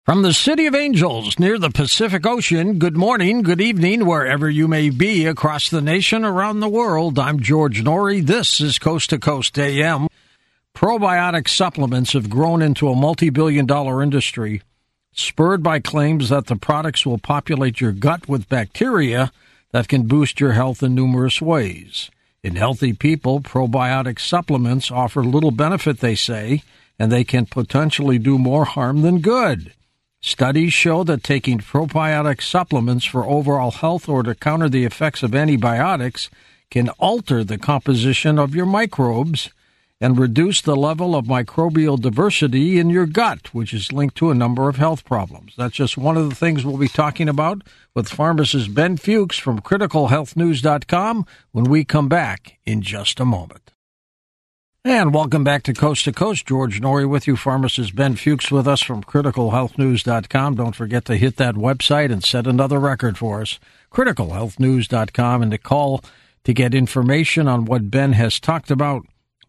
From the City of Angels near the Pacific Ocean, good morning, good evening, wherever you may be across the nation, around the world. I'm George Norrie. This is Coast to Coast AM. Probiotic supplements have grown into a multi-billion-dollar industry, spurred by claims that the products will populate your gut with bacteria that can boost your health in numerous ways. In healthy people, probiotic supplements offer little benefit, they say, and they can potentially do more harm than good. Studies show that taking probiotic supplements for overall health or to counter the effects of antibiotics can alter the composition of your microbes and reduce the level of microbial diversity in your gut, which is linked to a number of health problems. That's just one of the things we'll be talking about with pharmacist Ben Fuchs from criticalhealthnews.com when we come back in just a moment. And welcome back to Coast. George Norrie with you, pharmacist Ben Fuchs with us from criticalhealthnews.com. Don't forget to hit that website and set another record for us, criticalhealthnews.com, and to call to get information on what Ben has talked about,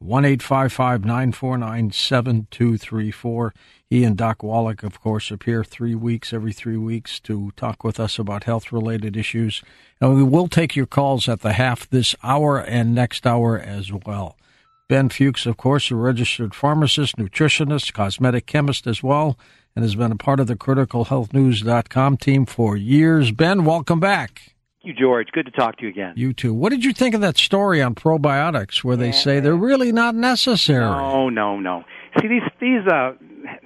1-855-949-7234. He and Doc Wallach, of course, appear every 3 weeks to talk with us about health-related issues. And we will take your calls at the half this hour and next hour as well. Ben Fuchs, of course, a registered pharmacist, nutritionist, cosmetic chemist as well, and has been a part of the criticalhealthnews.com team for years. Ben, welcome back. Thank you, George. Good to talk to you again. You too. What did you think of that story on probiotics where they say they're really not necessary? No. See, these if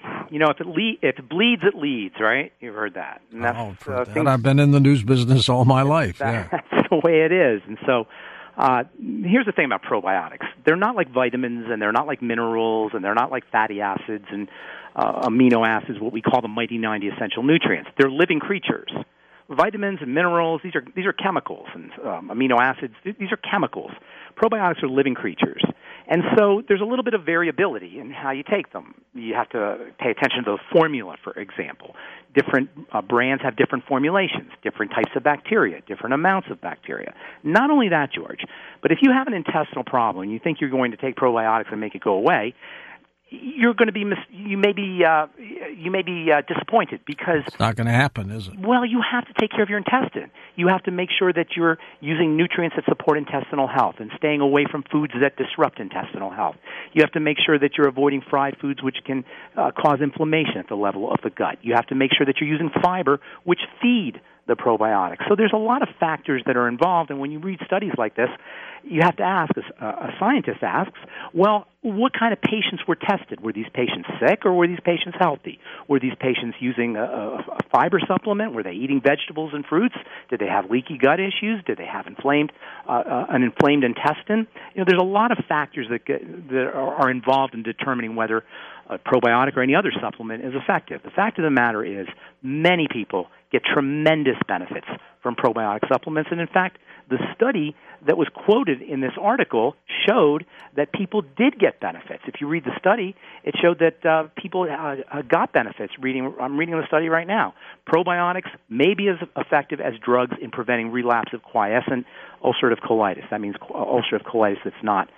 it bleeds, it leads, right? You've heard that. And that's, I've been in the news business all my life. That's the way it is. And so here's the thing about probiotics. They're not like vitamins, and they're not like minerals, and they're not like fatty acids and amino acids, what we call the mighty 90 essential nutrients. They're living creatures. Vitamins and minerals, these are chemicals, and amino acids, these are chemicals. Probiotics are living creatures. And so there's a little bit of variability in how you take them. You have to pay attention to the formula, for example. Different brands have different formulations, different types of bacteria, different amounts of bacteria. Not only that, George, but if you have an intestinal problem and you think you're going to take probiotics and make it go away, you're going to be you may be disappointed because it's not going to happen, is it? Well, you have to take care of your intestine. You have to make sure that you're using nutrients that support intestinal health and staying away from foods that disrupt intestinal health. You have to make sure that you're avoiding fried foods, which can cause inflammation at the level of the gut. You have to make sure that you're using fiber, which feed the probiotics. So there's a lot of factors that are involved, and when you read studies like this, you have to ask, a scientist asks, well, what kind of patients were tested? Were these patients sick or were these patients healthy? Were these patients using a fiber supplement? Were they eating vegetables and fruits? Did they have leaky gut issues? Did they have an inflamed intestine? There's a lot of factors that are involved in determining whether a probiotic or any other supplement is effective. The fact of the matter is many people get tremendous benefits from probiotic supplements, and in fact, the study that was quoted in this article showed that people did get benefits. If you read the study, it showed that people got benefits. I'm reading the study right now. Probiotics may be as effective as drugs in preventing relapse of quiescent ulcerative colitis. That means ulcerative colitis that's not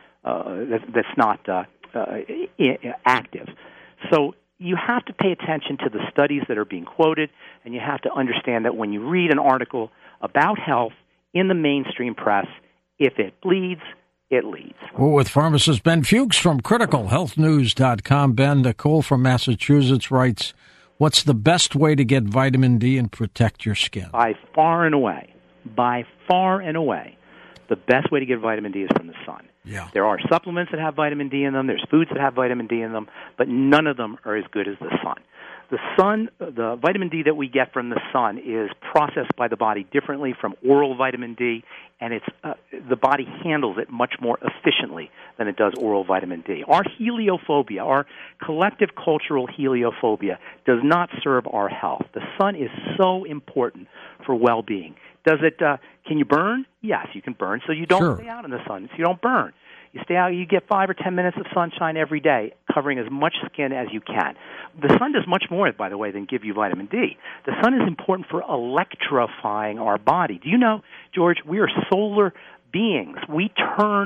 active. So you have to pay attention to the studies that are being quoted, and you have to understand that when you read an article about health in the mainstream press, if it bleeds, it leads. Well, with pharmacist Ben Fuchs from criticalhealthnews.com. Ben, Nicole from Massachusetts writes, what's the best way to get vitamin D and protect your skin? By far and away, the best way to get vitamin D is from the sun. Yeah. There are supplements that have vitamin D in them. There's foods that have vitamin D in them, but none of them are as good as the sun. The vitamin D that we get from the sun is processed by the body differently from oral vitamin D, and the body handles it much more efficiently than it does oral vitamin D. Our heliophobia, our collective cultural heliophobia, does not serve our health. The sun is so important for well-being. Can you burn? Yes, you can burn, so you don't stay out in the sun, so you don't burn. You stay out, you get 5 or 10 minutes of sunshine every day, covering as much skin as you can. The sun does much more, by the way, than give you vitamin D. The sun is important for electrifying our body. Do you know, George, we are solar beings. We turn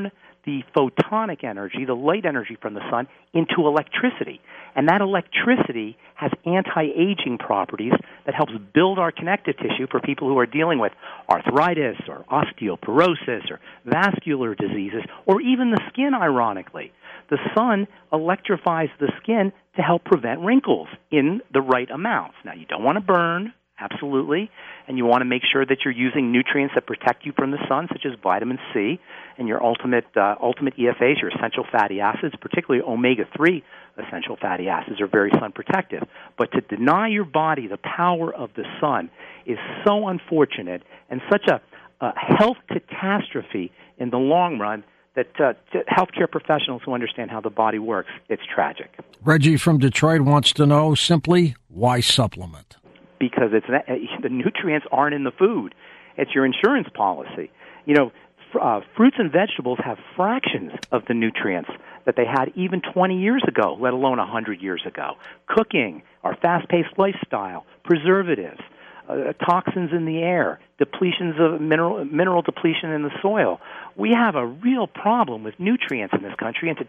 the photonic energy, the light energy from the sun, into electricity. And that electricity has anti-aging properties that helps build our connective tissue for people who are dealing with arthritis or osteoporosis or vascular diseases, or even the skin, ironically. The sun electrifies the skin to help prevent wrinkles in the right amounts. Now, you don't want to burn, absolutely, and you want to make sure that you're using nutrients that protect you from the sun, such as vitamin C and your ultimate EFAs, your essential fatty acids, particularly omega-3 essential fatty acids, are very sun protective. But to deny your body the power of the sun is so unfortunate and such a health catastrophe in the long run that to healthcare professionals who understand how the body works, it's tragic. Reggie from Detroit wants to know simply, why supplement? Because the nutrients aren't in the food. It's your insurance policy. You know, fruits and vegetables have fractions of the nutrients that they had even 20 years ago, let alone 100 years ago. Cooking, our fast-paced lifestyle, preservatives, toxins in the air, depletions of mineral depletion in the soil. We have a real problem with nutrients in this country, and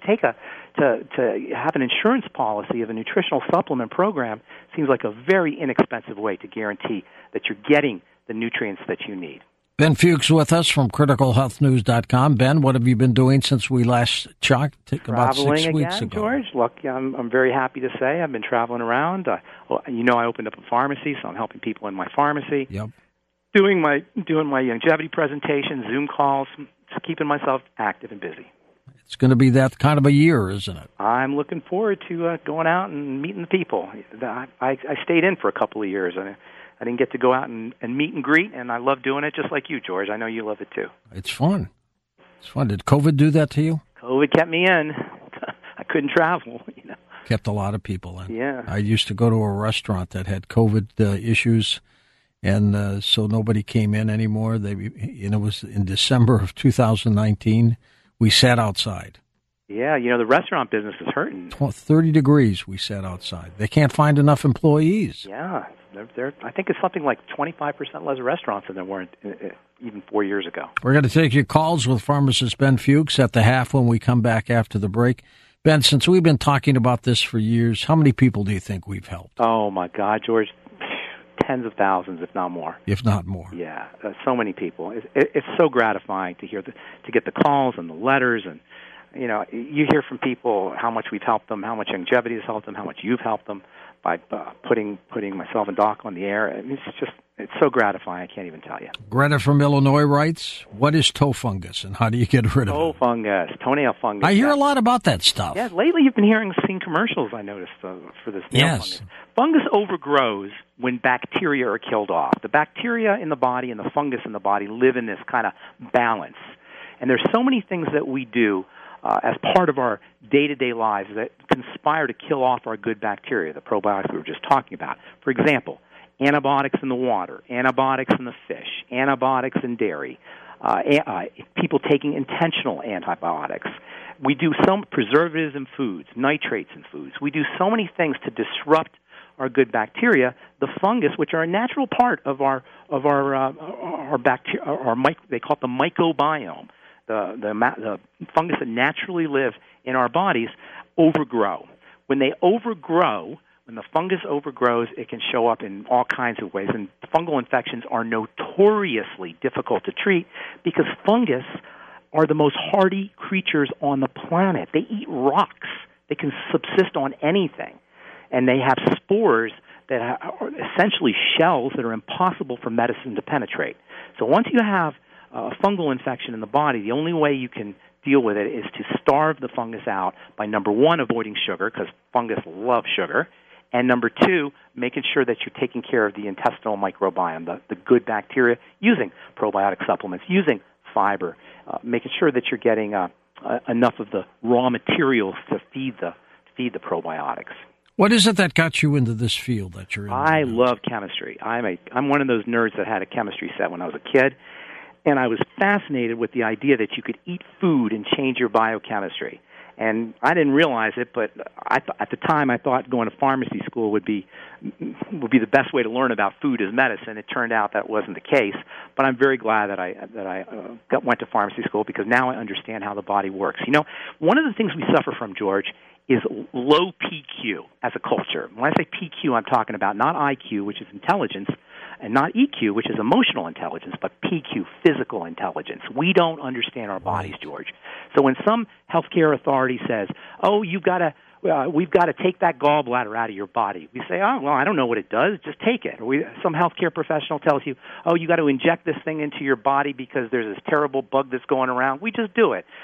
to have an insurance policy of a nutritional supplement program seems like a very inexpensive way to guarantee that you're getting the nutrients that you need. Ben Fuchs with us from criticalhealthnews.com. Ben, what have you been doing since we last talked about 6 weeks ago? George. Look, I'm very happy to say I've been traveling around. I opened up a pharmacy, so I'm helping people in my pharmacy. Yep. Doing my longevity presentation, Zoom calls, just keeping myself active and busy. It's going to be that kind of a year, isn't it? I'm looking forward to going out and meeting the people. I stayed in for a couple of years, and I didn't get to go out and meet and greet, and I love doing it just like you, George. I know you love it too. It's fun. It's fun. Did COVID do that to you? COVID kept me in. I couldn't travel, Kept a lot of people in. Yeah. I used to go to a restaurant that had COVID issues, and so nobody came in anymore. It was in December of 2019. We sat outside. Yeah, the restaurant business is hurting. 30 degrees we sat outside. They can't find enough employees. Yeah. I think it's something like 25% less restaurants than there were even 4 years ago. We're going to take your calls with pharmacist Ben Fuchs at the half when we come back after the break. Ben, since we've been talking about this for years, how many people do you think we've helped? Oh, my God, George. Tens of thousands, if not more. If not more. Yeah, so many people. It's so gratifying to get the calls and the letters, and you hear from people how much we've helped them, how much longevity has helped them, how much you've helped them by putting myself and Doc on the air. It's so gratifying, I can't even tell you. Greta from Illinois writes, what is toe fungus and how do you get rid of it? Toe fungus, toenail fungus. I hear a lot about that stuff. Yeah, lately you've been seeing commercials, I noticed, for this nail fungus. Fungus overgrows when bacteria are killed off. The bacteria in the body and the fungus in the body live in this kind of balance. And there's so many things that we do as part of our day-to-day lives that conspire to kill off our good bacteria, the probiotics we were just talking about. For example, antibiotics in the water, antibiotics in the fish, antibiotics in dairy, people taking intentional antibiotics. We do some preservatives in foods, nitrates in foods. We do so many things to disrupt our good bacteria. The fungus, which are a natural part of our bacteria, they call it the mycobiome. The fungus that naturally live in our bodies overgrow. When the fungus overgrows, it can show up in all kinds of ways. And fungal infections are notoriously difficult to treat because fungus are the most hardy creatures on the planet. They eat rocks. They can subsist on anything. And they have spores that are essentially shells that are impossible for medicine to penetrate. So once you have a fungal infection in the body, the only way you can deal with it is to starve the fungus out by, number one, avoiding sugar, because fungus love sugar, and number two, making sure that you're taking care of the intestinal microbiome, the good bacteria, using probiotic supplements, using fiber, making sure that you're getting enough of the raw materials to feed the probiotics. What is it that got you into this field that you're in? I love chemistry. I'm one of those nerds that had a chemistry set when I was a kid. And I was fascinated with the idea that you could eat food and change your biochemistry. And I didn't realize it, but at the time I thought going to pharmacy school would be the best way to learn about food as medicine. It turned out that wasn't the case, but I'm very glad that I went to pharmacy school, because now I understand how the body works. You know, one of the things we suffer from, George, is low PQ as a culture. When I say PQ, I'm talking about not IQ, which is intelligence, and not EQ, which is emotional intelligence, but PQ, physical intelligence. We don't understand our bodies, George. So when some healthcare authority says, "Oh, we've got to take that gallbladder out of your body," we say, "Oh, well, I don't know what it does. Just take it." Or some healthcare professional tells you, "Oh, you got to inject this thing into your body because there's this terrible bug that's going around." We just do it.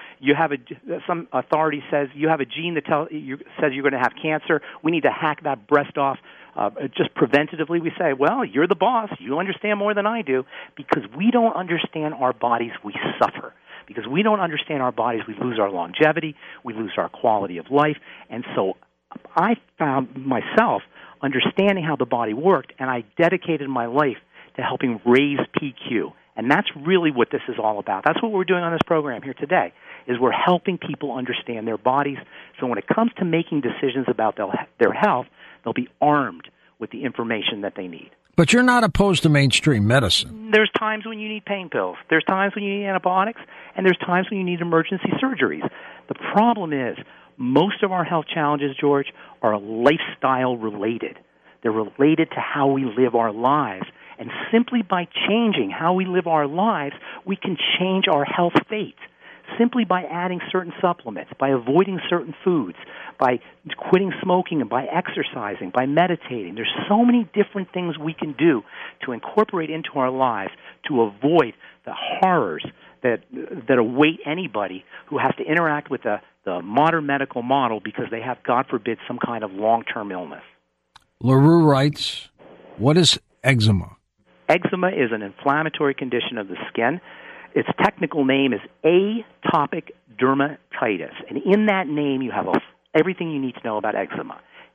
Some authority says you have a gene that says you're going to have cancer. We need to hack that breast off. Just preventatively, we say, well, you're the boss. You understand more than I do. Because we don't understand our bodies, we suffer. Because we don't understand our bodies, we lose our longevity, we lose our quality of life. And so I found myself understanding how the body worked, and I dedicated my life to helping raise PQ. And that's really what this is all about. That's what we're doing on this program here today, is we're helping people understand their bodies. So when it comes to making decisions about their health, they'll be armed with the information that they need. But you're not opposed to mainstream medicine. There's times when you need pain pills. There's times when you need antibiotics. And there's times when you need emergency surgeries. The problem is most of our health challenges, George, are lifestyle related. They're related to how we live our lives. And simply by changing how we live our lives, we can change our health fate. Simply by adding certain supplements, by avoiding certain foods, by quitting smoking and by exercising, by meditating. There's so many different things we can do to incorporate into our lives to avoid the horrors that await anybody who has to interact with the modern medical model because they have, God forbid, some kind of long-term illness. LaRue writes, what is eczema? Eczema is an inflammatory condition of the skin. Its technical name is atopic dermatitis. And in that name, you have everything you need to know about eczema.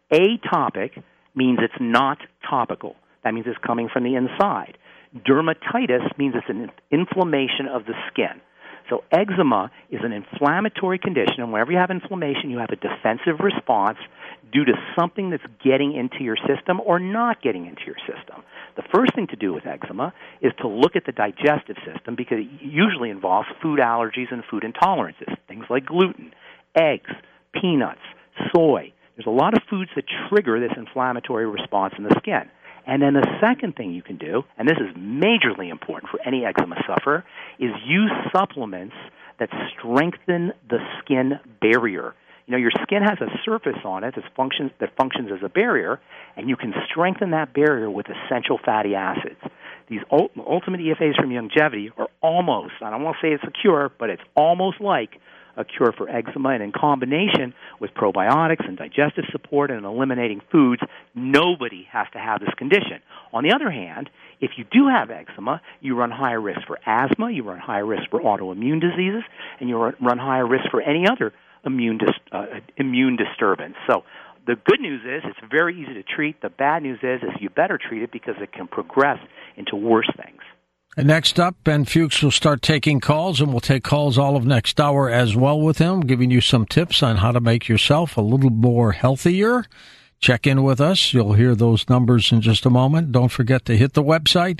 Atopic means it's not topical. That means it's coming from the inside. Dermatitis means it's an inflammation of the skin. So eczema is an inflammatory condition, and whenever you have inflammation, you have a defensive response due to something that's getting into your system or not getting into your system. The first thing to do with eczema is to look at the digestive system, because it usually involves food allergies and food intolerances, things like gluten, eggs, peanuts, soy. There's a lot of foods that trigger this inflammatory response in the skin. And then the second thing you can do, and this is majorly important for any eczema sufferer, is use supplements that strengthen the skin barrier. You know, your skin has a surface on it that functions as a barrier, and you can strengthen that barrier with essential fatty acids. These ultimate EFAs from Youngevity are almost, I don't want to say it's a cure, but it's almost like a cure for eczema, and in combination with probiotics and digestive support and eliminating foods, nobody has to have this condition. On the other hand, if you do have eczema, you run higher risk for asthma, you run higher risk for autoimmune diseases, and you run higher risk for any other immune disturbance. So the good news is it's very easy to treat. The bad news is you better treat it because it can progress into worse things. And next up, Ben Fuchs will start taking calls, and we'll take calls all of next hour as well with him, giving you some tips on how to make yourself a little more healthier. Check in with us. You'll hear those numbers in just a moment. Don't forget to hit the website,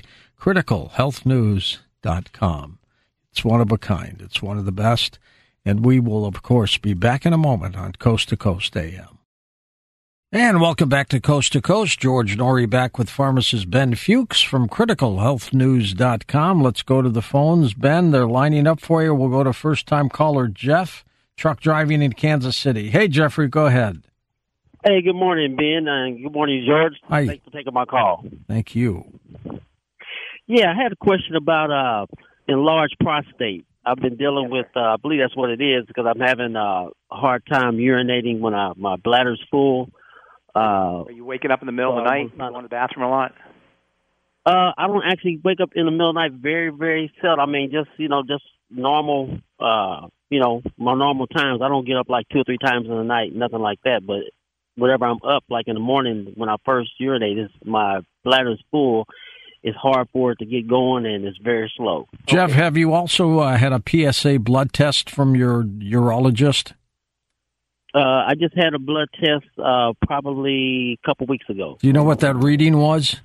criticalhealthnews.com. It's one of a kind. It's one of the best. And we will, of course, be back in a moment on Coast to Coast AM. And welcome back to Coast. George Norrie back with pharmacist Ben Fuchs from criticalhealthnews.com. Let's go to the phones. Ben, they're lining up for you. We'll go to first-time caller Jeff, truck driving in Kansas City. Hey, Jeffrey, go ahead. Hey, good morning, Ben. Good morning, George. Hi. Thanks for taking my call. Thank you. Yeah, I had a question about enlarged prostate. I've been dealing with, I believe that's what it is, because I'm having a hard time urinating when my bladder's full. Are you waking up in the middle of the night? Going to the bathroom a lot? I don't actually wake up in the middle of the night very, very seldom. I mean, just normal, my normal times. I don't get up like 2 or 3 times in the night, nothing like that. But whenever I'm up, like in the morning when I first urinate, my bladder's full. It's hard for it to get going, and it's very slow. Jeff, have you also had a PSA blood test from your urologist? I just had a blood test probably a couple weeks ago. Do you know what that reading was?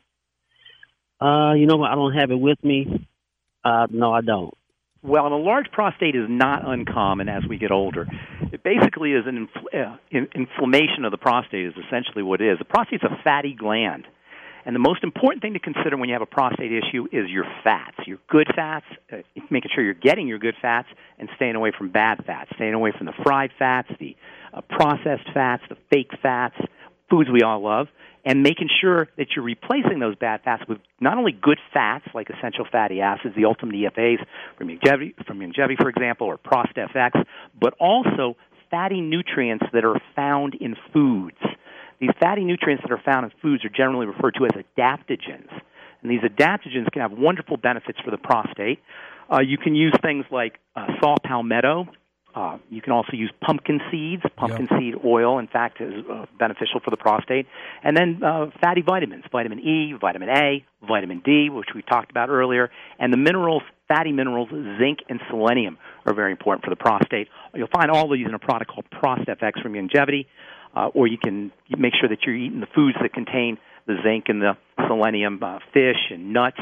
You know what? I don't have it with me. No, I don't. Well, an enlarged prostate is not uncommon as we get older. It basically is an inflammation of the prostate is essentially what it is. The prostate's a fatty gland. And the most important thing to consider when you have a prostate issue is your fats, your good fats, making sure you're getting your good fats and staying away from bad fats, staying away from the fried fats, the processed fats, the fake fats, foods we all love, and making sure that you're replacing those bad fats with not only good fats like essential fatty acids, the ultimate EFAs from Youngevity, for example, or ProstFX, but also fatty nutrients that are found in foods. These fatty nutrients that are found in foods are generally referred to as adaptogens. And these adaptogens can have wonderful benefits for the prostate. You can use things like saw palmetto. You can also use pumpkin seeds. Pumpkin seed oil, in fact, is beneficial for the prostate. And then fatty vitamins, vitamin E, vitamin A, vitamin D, which we talked about earlier. And the minerals, fatty minerals, zinc and selenium are very important for the prostate. You'll find all these in a product called ProstFX from Youngevity. Or you can make sure that you're eating the foods that contain the zinc and the selenium, fish and nuts.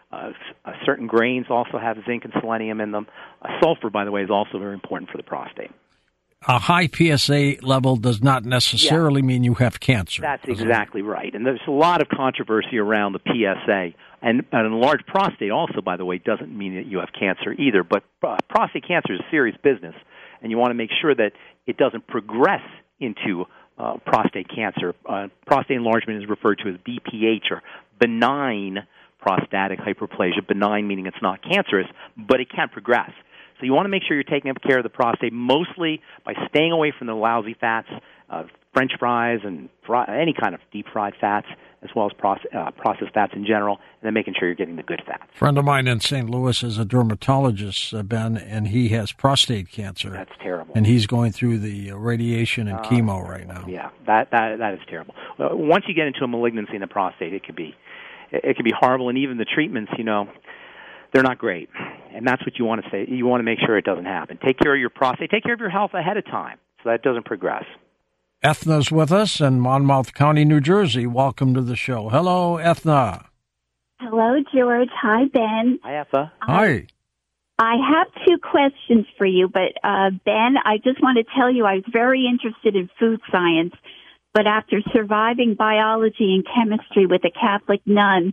Certain grains also have zinc and selenium in them. Sulfur, by the way, is also very important for the prostate. A high PSA level does not necessarily mean you have cancer. That's exactly right. And there's a lot of controversy around the PSA. And an enlarged prostate also, by the way, doesn't mean that you have cancer either. But prostate cancer is serious business, and you want to make sure that it doesn't progress into prostate cancer. Prostate enlargement is referred to as BPH, or benign prostatic hyperplasia. Benign meaning it's not cancerous, but it can progress. So you want to make sure you're taking care of the prostate mostly by staying away from the lousy fats, French fries and any kind of deep-fried fats, as well as processed fats in general, and then making sure you're getting the good fats. A friend of mine in St. Louis is a dermatologist, Ben, and he has prostate cancer. That's terrible. And he's going through the radiation and chemo right now. Yeah, that is terrible. Once you get into a malignancy in the prostate, it could be horrible, and even the treatments, they're not great. And that's what you want to say. You want to make sure it doesn't happen. Take care of your prostate. Take care of your health ahead of time so that it doesn't progress. Ethna's with us in Monmouth County, New Jersey. Welcome to the show. Hello, Ethna. Hello, George. Hi, Ben. Hi, Ethna. Hi. I have two questions for you, but Ben, I just want to tell you I was very interested in food science, but after surviving biology and chemistry with a Catholic nun,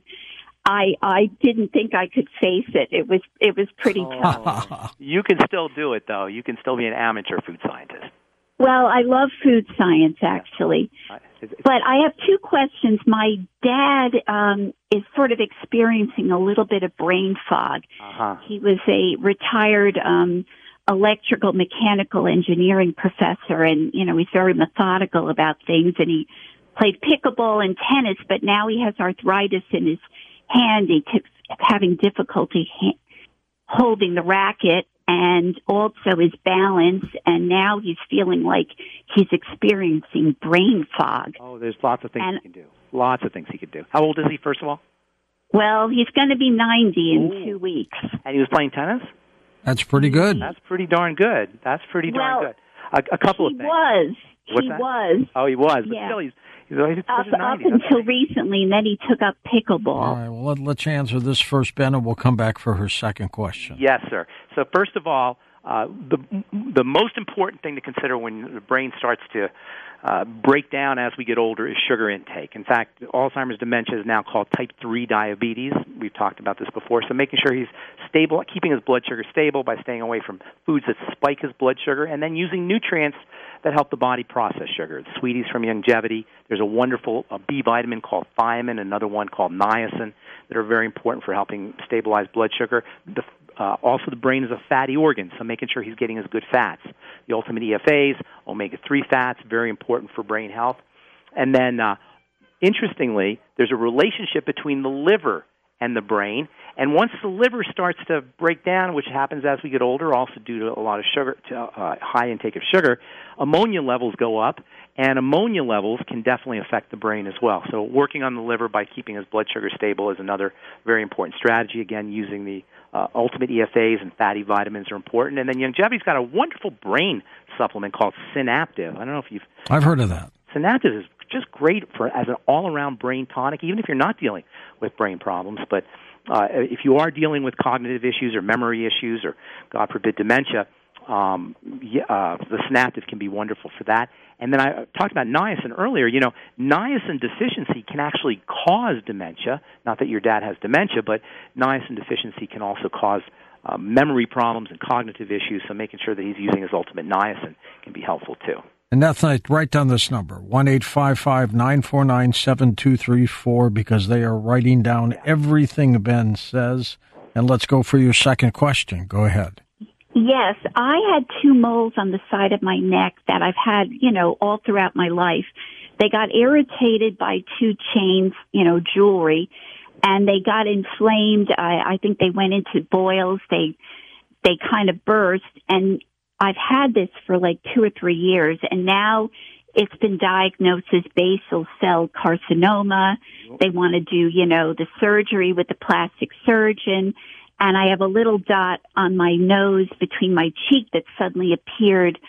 I didn't think I could face it. It was pretty tough. You can still do it, though. You can still be an amateur food scientist. Well, I love food science, actually. But I have two questions. My dad is sort of experiencing a little bit of brain fog. Uh-huh. He was a retired electrical mechanical engineering professor, and, he's very methodical about things, and he played pickleball and tennis, but now he has arthritis in his hand. He keeps having difficulty holding the racket, and also his balance, and now he's feeling like he's experiencing brain fog. Oh, there's lots of things he can do. Lots of things he could do. How old is he, first of all? Well, he's going to be 90 in 2 weeks. And he was playing tennis? That's pretty good. That's pretty darn good. That's pretty darn good. A couple of things. He was. Oh, he was. But yeah. Still, he's up until recently, and then he took up pickleball. All right, well, let's answer this first, Ben, and we'll come back for her second question. Yes, sir. So first of all, the most important thing to consider when the brain starts to break down as we get older is sugar intake. In fact, Alzheimer's dementia is now called type 3 diabetes. We've talked about this before. So making sure he's stable, keeping his blood sugar stable by staying away from foods that spike his blood sugar, and then using nutrients that help the body process sugar. The Sweeties from Youngevity. There's a wonderful B vitamin called thiamine, another one called niacin, that are very important for helping stabilize blood sugar. Also, the brain is a fatty organ, so making sure he's getting his good fats. The ultimate EFAs, omega-3 fats, very important for brain health. And then, interestingly, there's a relationship between the liver and the brain. And once the liver starts to break down, which happens as we get older, also due to a lot of sugar, high intake of sugar, ammonia levels go up, and ammonia levels can definitely affect the brain as well. So working on the liver by keeping his blood sugar stable is another very important strategy. Again, using the Ultimate EFAs and fatty vitamins are important. And then Youngevity's got a wonderful brain supplement called Synaptive. I don't know if I've heard of that. Synaptive is just great as an all-around brain tonic, even if you're not dealing with brain problems. But if you are dealing with cognitive issues or memory issues or, God forbid, dementia, the Synaptive can be wonderful for that. And then I talked about niacin earlier. Niacin deficiency can actually cause dementia. Not that your dad has dementia, but niacin deficiency can also cause memory problems and cognitive issues, so making sure that he's using his Ultimate Niacin can be helpful too. And that's like, write down this number, 1-855-949-7234, because they are writing down everything Ben says. And let's go for your second question. Go ahead. Yes, I had 2 moles on the side of my neck that I've had, all throughout my life. They got irritated by 2 chains, jewelry, and they got inflamed. I think they went into boils. They kind of burst, and I've had this for like 2 or 3 years, and now it's been diagnosed as basal cell carcinoma. They want to do, the surgery with the plastic surgeon. And I have a little dot on my nose between my cheek that suddenly appeared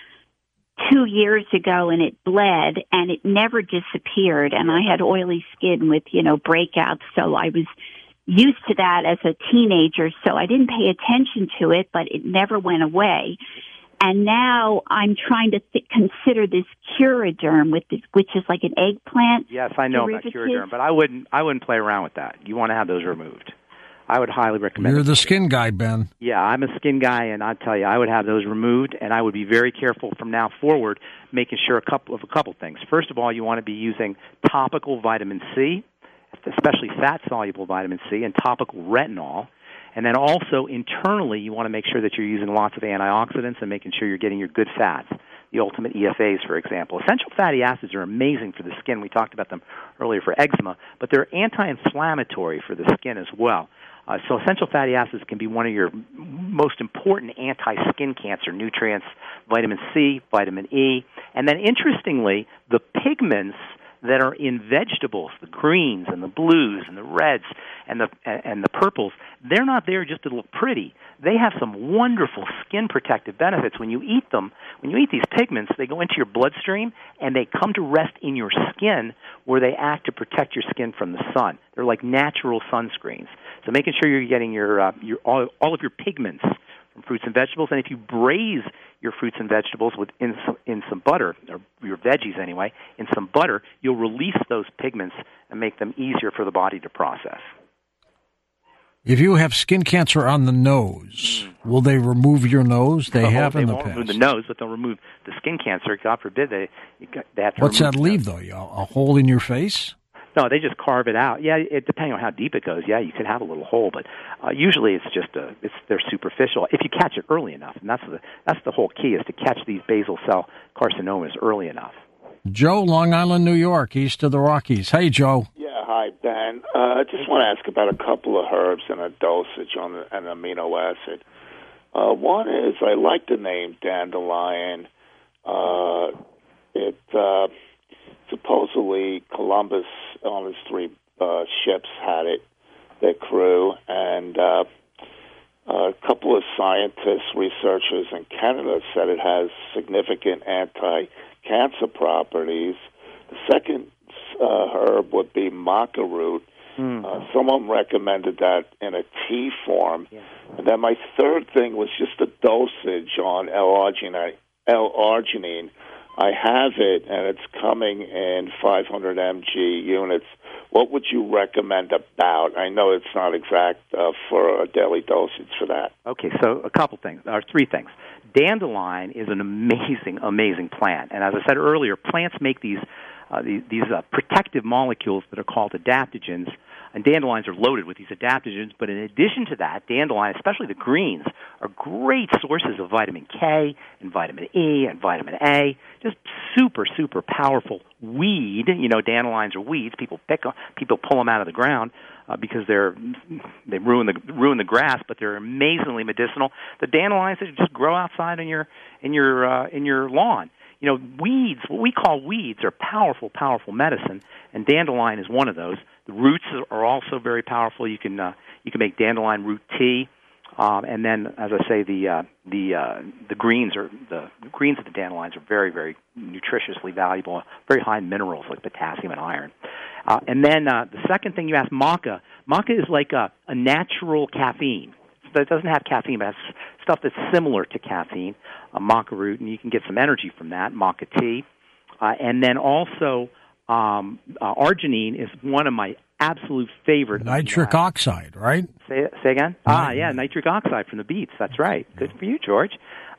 2 years ago, and it bled, and it never disappeared. And I had oily skin with, breakouts, so I was used to that as a teenager, so I didn't pay attention to it, but it never went away. And now I'm trying to consider this Curaderm, which is like an eggplant. Yes, I know about Curaderm, but I wouldn't play around with that. You want to have those removed. I would highly recommend. You're the skin guy, Ben. Yeah, I'm a skin guy, and I tell you, I would have those removed, and I would be very careful from now forward, making sure a couple things. First of all, you want to be using topical vitamin C, especially fat-soluble vitamin C, and topical retinol. And then also internally, you want to make sure that you're using lots of antioxidants and making sure you're getting your good fats. The Ultimate EFAs, for example. Essential fatty acids are amazing for the skin. We talked about them earlier for eczema, but they're anti-inflammatory for the skin as well. So essential fatty acids can be one of your most important anti-skin cancer nutrients, vitamin C, vitamin E. And then interestingly, the pigments that are in vegetables, the greens and the blues and the reds and the purples, they're not there just to look pretty. They have some wonderful skin protective benefits. When you eat them, when you eat these pigments, they go into your bloodstream and they come to rest in your skin where they act to protect your skin from the sun. They're like natural sunscreens. So making sure you're getting your all of your pigments from fruits and vegetables, and if you braise your fruits and vegetables in some butter, or your veggies anyway, in some butter, you'll release those pigments and make them easier for the body to process. If you have skin cancer on the nose, will they remove your nose? They have in the past. They won't remove the nose, but they'll remove the skin cancer. God forbid they have to. What's that leave, though? A hole in your face? No, they just carve it out. Yeah, depending on how deep it goes, yeah, you could have a little hole, but usually it's just they're superficial if you catch it early enough, and that's the whole key is to catch these basal cell carcinomas early enough. Joe, Long Island, New York, east of the Rockies. Hey, Joe. Yeah, hi, Ben. I just want to ask about a couple of herbs and a dosage on an amino acid. One is I like the name dandelion. Supposedly Columbus on his 3 ships had it, their crew, and a couple of scientists, researchers in Canada said it has significant anti-cancer properties. The second herb would be maca root. Someone recommended that in a tea form. Yeah. And then my third thing was just a dosage on L-arginine. I have it, and it's coming in 500 mg units. What would you recommend about? I know it's not exact for a daily dosage for that. Okay, so a couple things, or 3 things. Dandelion is an amazing, amazing plant. And as I said earlier, plants make these protective molecules that are called adaptogens, and dandelions are loaded with these adaptogens. But in addition to that, dandelion, especially the greens, are great sources of vitamin K and vitamin E and vitamin A. Just super, super powerful weed. Dandelions are weeds. People pull them out of the ground. because they ruin the grass, but they're amazingly medicinal. The dandelions that just grow outside in your lawn. Weeds, what we call weeds, are powerful medicine, and dandelion is one of those. The roots are also very powerful. You can make dandelion root tea, and then, as I say, the greens of the dandelions are very, very nutritiously valuable, very high in minerals like potassium and iron. And then the second thing you asked, maca. Maca is like a natural caffeine. That doesn't have caffeine, but has stuff that's similar to caffeine, a maca root, and you can get some energy from that, maca tea. And then also arginine is one of my absolute favorite. Nitric oxide, right? Say again? Yeah, nitric oxide from the beets. That's right. Good for you, George.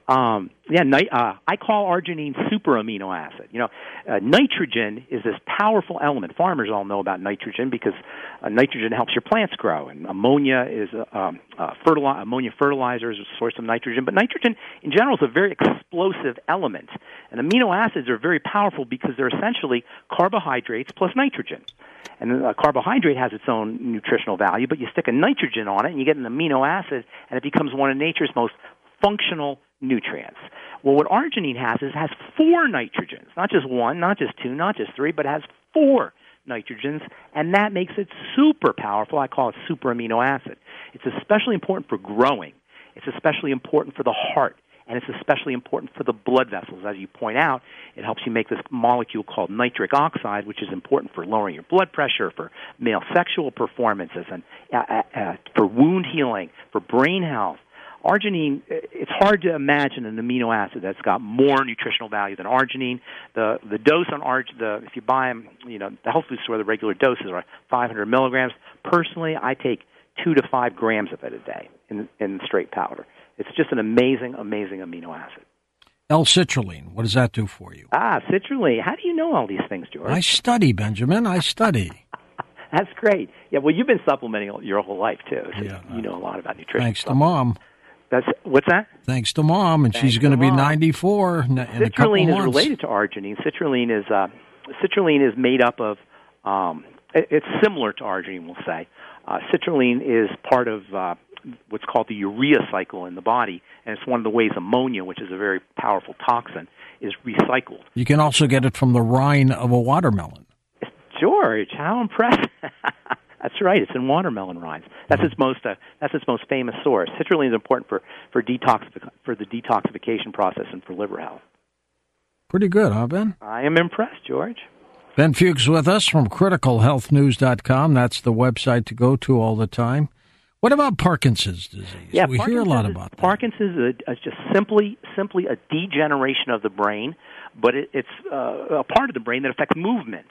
I call arginine super amino acid. Nitrogen is this powerful element. Farmers all know about nitrogen because nitrogen helps your plants grow, and ammonia is ammonia fertilizer is a source of nitrogen. But nitrogen, in general, is a very explosive element, and amino acids are very powerful because they're essentially carbohydrates plus nitrogen. And a carbohydrate has its own nutritional value, but you stick a nitrogen on it, and you get an amino acid, and it becomes one of nature's most functional nutrients. Well, what arginine has is it has 4 nitrogens, not just 1, not just 2, not just 3, but it has 4 nitrogens, and that makes it super powerful. I call it super amino acid. It's especially important for growing. It's especially important for the heart, and it's especially important for the blood vessels. As you point out, it helps you make this molecule called nitric oxide, which is important for lowering your blood pressure, for male sexual performances, and for wound healing, for brain health. Arginine, it's hard to imagine an amino acid that's got more nutritional value than arginine. The dose on if you buy them, the health food store, the regular doses are 500 milligrams. Personally, I take 2 to 5 grams of it a day in straight powder. It's just an amazing, amazing amino acid. L-citrulline, what does that do for you? Citrulline. How do you know all these things, George? I study, Benjamin. I study. That's great. Yeah, well, you've been supplementing your whole life, too. So yeah, you know a lot about nutrition. Thanks to Mom. What's that? Thanks to Mom, and she's going to be 94 in a couple months. Citrulline is related to arginine. Citrulline is made up of. It's similar to arginine, we'll say. Citrulline is part of what's called the urea cycle in the body, and it's one of the ways ammonia, which is a very powerful toxin, is recycled. You can also get it from the rind of a watermelon. George, how impressive! That's right. It's in watermelon rinds. That's its most famous source. Citrulline is important for the detoxification process and for liver health. Pretty good, huh, Ben? I am impressed, George. Ben Fuchs with us from criticalhealthnews.com. That's the website to go to all the time. What about Parkinson's disease? Yeah, we hear a lot about that. Parkinson's is just simply a degeneration of the brain, but it's a part of the brain that affects movement.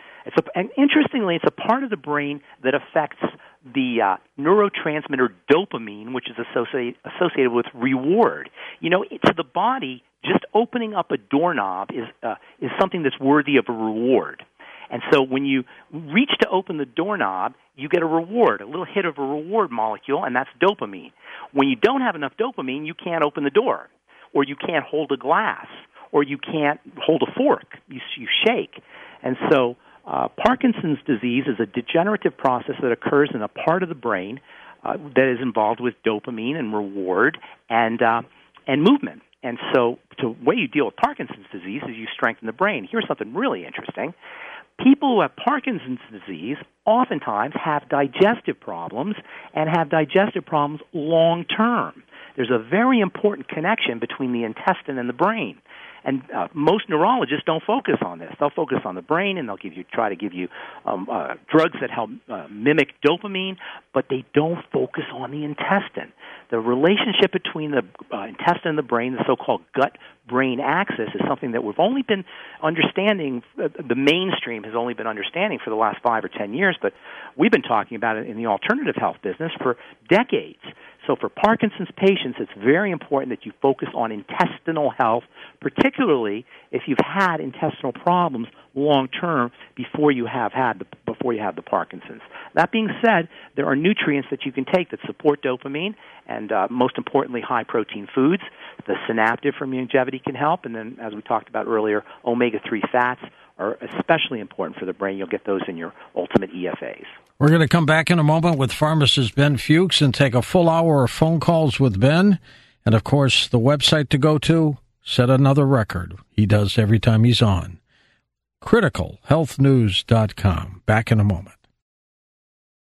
And interestingly, it's a part of the brain that affects the neurotransmitter dopamine, which is associated with reward. To the body, just opening up a doorknob is something that's worthy of a reward. And so when you reach to open the doorknob, you get a reward, a little hit of a reward molecule, and that's dopamine. When you don't have enough dopamine, you can't open the door, or you can't hold a glass, or you can't hold a fork. You shake. And so Parkinson's disease is a degenerative process that occurs in a part of the brain that is involved with dopamine and reward and movement. And so the way you deal with Parkinson's disease is you strengthen the brain. Here's something really interesting. People who have Parkinson's disease oftentimes have digestive problems and have digestive problems long term. There's a very important connection between the intestine and the brain. And most neurologists don't focus on this. They'll focus on the brain, and they'll try to give you drugs that help mimic dopamine, but they don't focus on the intestine. The relationship between the intestine and the brain, the so-called gut-brain axis, is something that we've only been understanding, the mainstream has only been understanding for the last 5 or 10 years, but we've been talking about it in the alternative health business for decades. So for Parkinson's patients, it's very important that you focus on intestinal health, particularly if you've had intestinal problems long term before you have the Parkinson's. That being said, there are nutrients that you can take that support dopamine, and most importantly, high-protein foods. The synaptive from longevity can help, and then, as we talked about earlier, omega-3 fats are especially important for the brain. You'll get those in your ultimate EFAs. We're going to come back in a moment with pharmacist Ben Fuchs and take a full hour of phone calls with Ben. And, of course, the website to go to, set another record. He does every time he's on. CriticalHealthNews.com. Back in a moment.